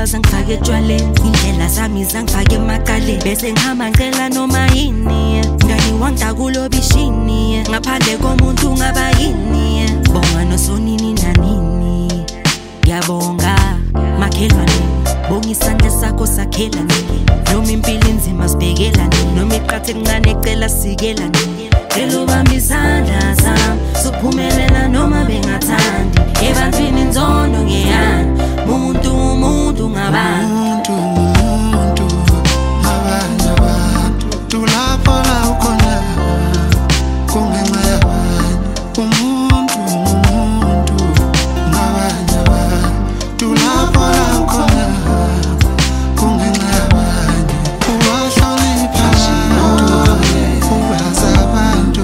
zangifake etshwaleni, indlela zami zangifake emakaleni, bese ngihamba ngicela noma yini, ngani wangidakulo bishini, ngaphandle komuntu ngaba yini, bonga nosonini nanini, ngiyabonga makhelwane, bonga isandla sakho sakhela nini, noma impilo inzima sibhekela nini, noma iqathe encane ecela sikela nini, elo bamba izandla zami sokuphumelela noma bengathandi, ebantwini inzondo ngiyani, muntu ngabantu, abanye abantu tulapho la ukhona kungenxa yabanye, umuntu ngabanye abantu tulapho la ukhona kungenxa yabanye, ubahlonipha ubazi abantu,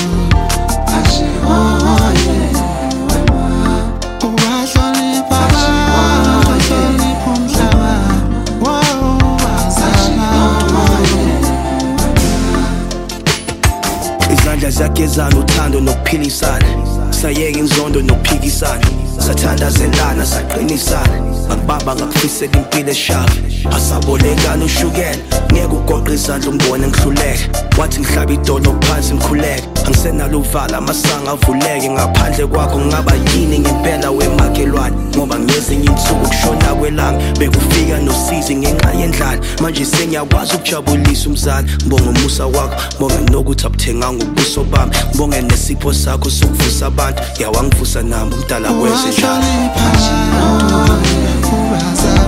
ubahlonipha ubahlonipha umhlaba ubazi abantu. Izandla ziyagezana uthando nokuphilisana, sayeka inzondo nokuphikisana, sathandazelana saqinisana, akubaba ngakufisela impilo eshavu, asabolekana ushukela, ngeke ugoqe izandla umbone ngihluleka, wathi ngihlaba idolo phansi ngikhuleka, angisenalo uvala amasanga avuleke, ngaphandle kwakho ngaba yini ngempela wemakhelwane, ngoba ngezinye insuku kushona kwelanga bekufika nosizi ngenxa yendlala, manje sengiyakwazi ukujabulisa umzali, ngibonga umusa wakho, ngibonga nokuthi abuthenganga ubuso bami, ngibonge nesipho sakho sokuvusa abantu, yawangivusa nami umdala wenze njalo.